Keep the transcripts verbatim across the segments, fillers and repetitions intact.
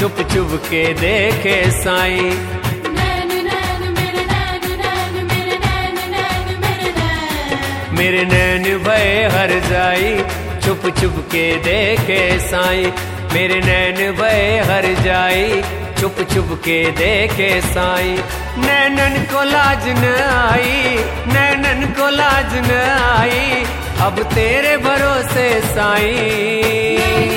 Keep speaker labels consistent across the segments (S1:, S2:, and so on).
S1: छुप छुप के देखे साईं। मेरे नैन भय हर जाई, छुप छुप के देखे साईं। मेरे नैन भय हर जाई, छुप छुप के देखे साईं। नैनन को लाज न आई, नैनन को लाज न आई, अब तेरे भरोसे साईं।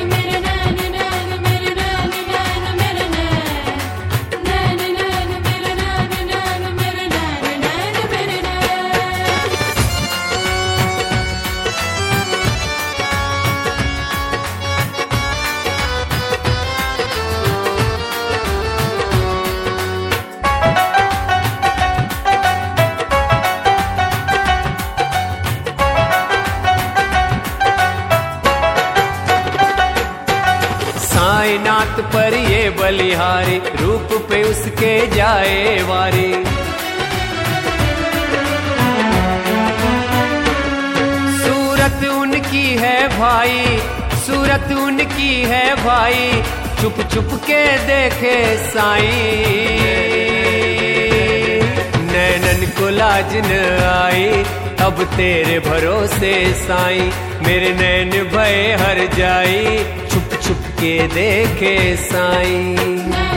S1: नाथ पर ये बलिहारी, रूप पे उसके जाए वारी। सूरत उनकी है भाई, सूरत उनकी है भाई, छुप छुप के देखे साईं। नैनन को लाज न आई, अब तेरे भरोसे साईं। मेरे नैन भय हर जाई, छुप छुप के देखे साईं।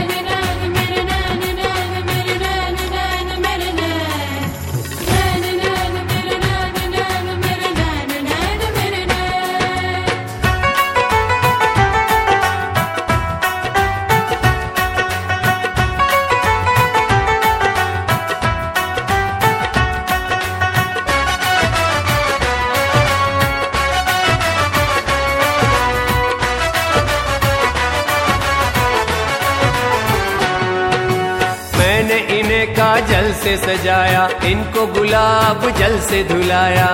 S1: जल से सजाया, इनको गुलाब जल से धुलाया।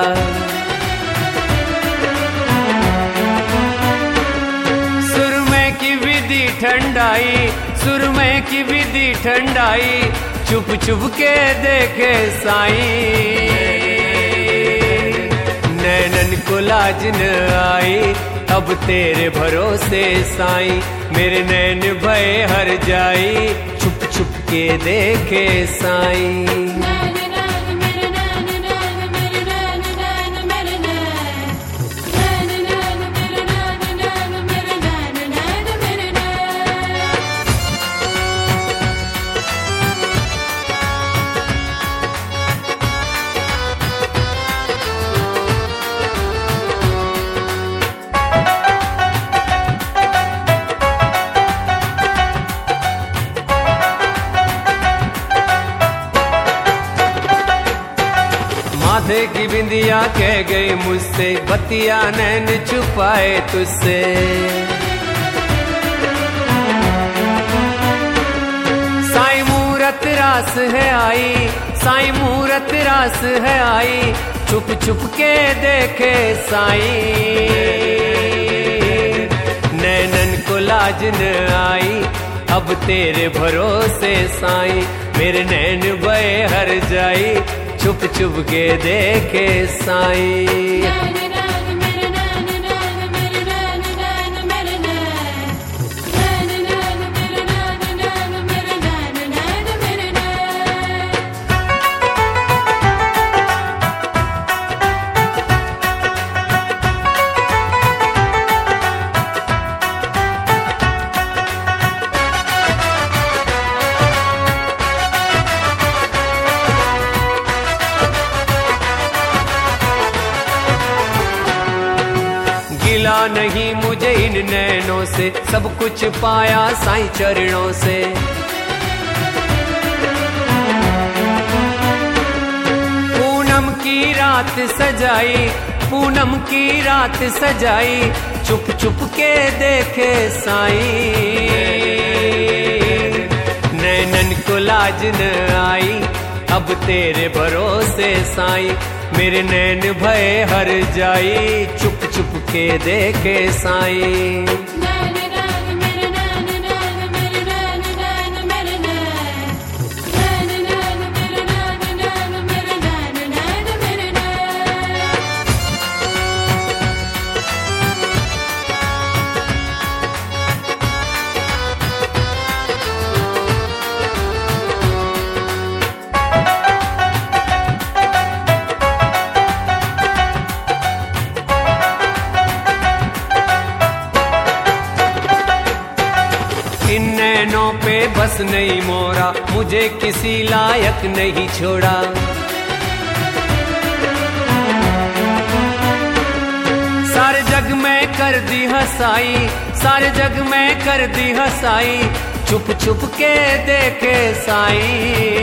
S1: सुरमे की विधि ठंडाई, सुरमे की विधि ठंडाई, छुप छुप के देखे साईं। नैनन को लाज न आई, अब तेरे भरोसे साईं। मेरे नैन भय हर जाई, छुप छुप के देखे साईं। माथे की बिंदिया कह गई मुझसे, बतिया नैन छुपाए तुझसे। साईं मूरत रास है आई, साईं मूरत रास है आई, छुप छुप के देखे साईं। नैनन को लाज न आई, अब तेरे भरोसे साईं। मेरे नैन भय हर जाई, छुप छुप के देखे साईं। गिला नहीं मुझे इन नैनों से, सब कुछ पाया साईं चरणों से। पूनम की रात सजाई, पूनम की रात सजाई, छुप छुप के देखे साईं। नैनन को लाज न आई, अब तेरे भरोसे साईं। मेरे नैन भय हर जाई, छुप छुप के देखे साईं। बस नहीं मोरा, मुझे किसी लायक नहीं छोड़ा। सारे जग में कर दी हंसाई, सारे जग में कर दी हंसाई, छुप छुप के देखे साई।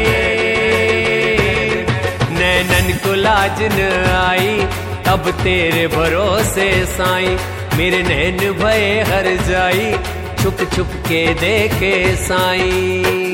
S1: नैनन को लाज न आई तब तेरे भरोसे साई, मेरे नैन भये हर जाई, छुप छुप के देखे साई।